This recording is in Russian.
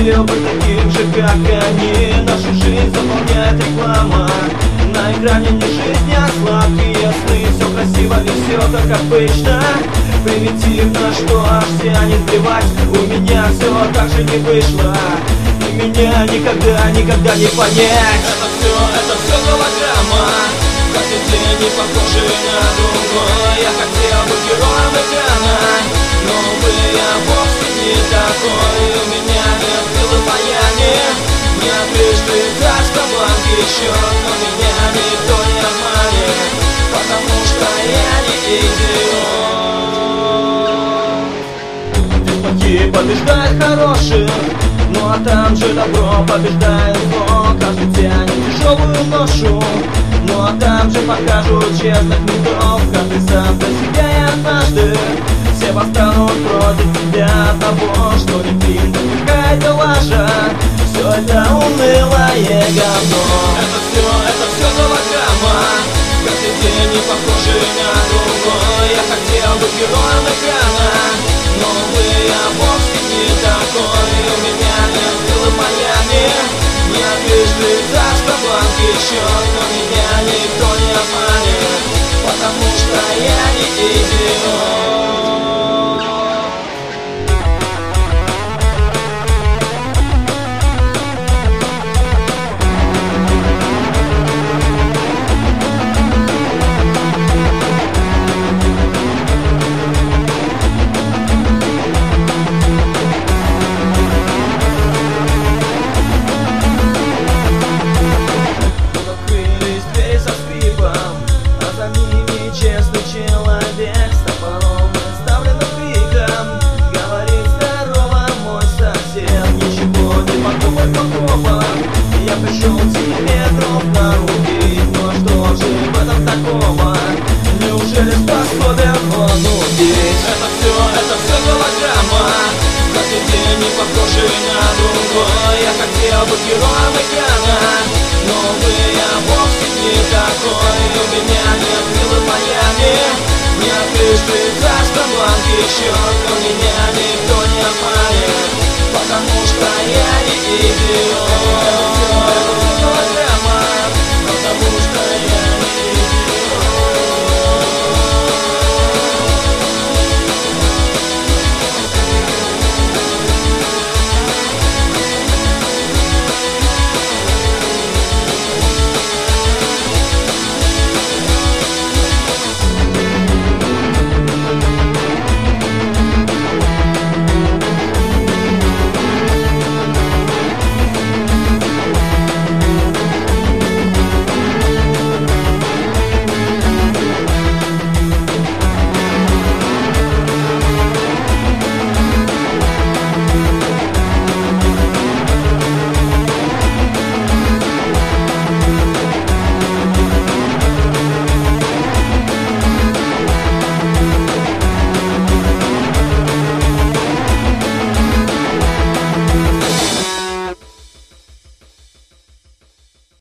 хотел быть таким же, как они. Нашу жизнь заполняет реклама. На экране не жизнь, а сладкие сны. Все красиво и все как обычно. Примитивно, что аж тянет плевать. У меня все так же не вышло. И меня никогда не понять. Это все голограмма. Каждый день не похожий на другой. Я хотел быть героем экрана, но увы, я вовсе не такой. У меня нет силы баяния, нет лишь лица, бланки счет. Но меня никто не обманет, потому что я не идиот. Здесь плохие побеждают хороших, ну а там же добро побеждает зло. Каждый тянет тяжелую ношу, ну а там же покажут честных ментов. Каждый сам за себя и однажды все восстанут против тебя. Того, что не фильм, а какая-то лажа. Все это унылое говно. Это все голограмма. Каждый день не похожий на другой. Я хотел быть героем экрана, но увы, я вовсе не такой. У меня нет силы баяния, нет лишь лица, что бланки счет. Но меня никто не обманет, потому что я не идиот. Честный человек с топором и ставленным криком говорит: здорово, мой сосед. Ничего не подумай плохого, я пришел тебе дров на руки. Ну а что же в этом такого? Неужели способен он убить? Это все голограмма. Каждый день не похожий на другой. Я хотел быть героем экрана, но увы, я вовсе не такой. У меня нет силы баяния, нет лишь лица, что бланки счет. Но меня никто не обманет, потому что я не идиот.